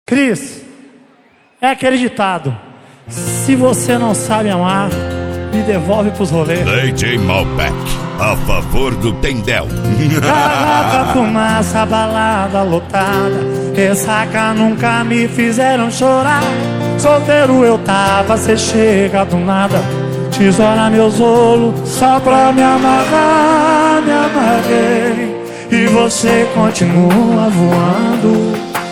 Cris, é aquele ditado: se você não sabe amar, me devolve pros rolês. DJ Malbec, a favor do Tendel. Garrafa, fumaça, balada lotada, ressaca nunca me fizeram chorar. Solteiro eu tava, cê chega do nada, tesoura meus olhos só pra me amarrar. Me amarrei e você continua voando.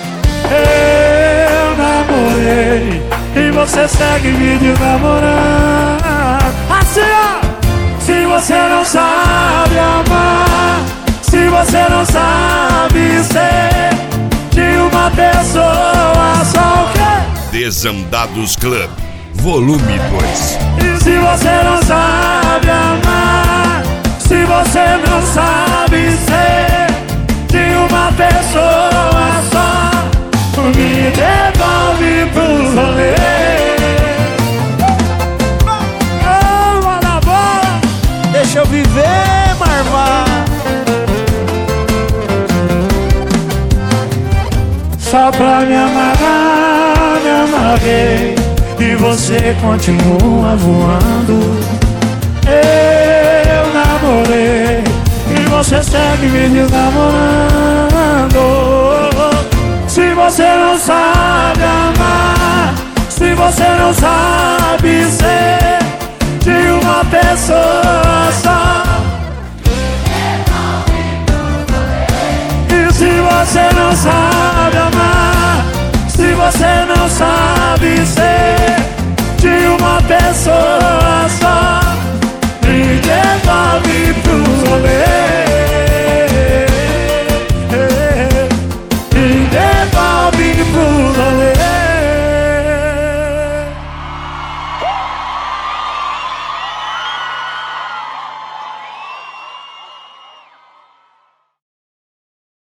Eu namorei e você segue me desnamorando. Assim ó! Se você não sabe amar, se você não sabe ser de uma pessoa só o quê? Desandados Club, volume 2. E se você não sabe amar, se você não sabe ser de uma pessoa só, me devolve pro rolê. Deixa eu viver, Marvá. Só pra me amarrar, me amarrei e você continua voando. Eu namorei e você segue me desnamorando. Se você não sabe amar, se você não sabe ser de uma pessoa só, e se você não sabe amar,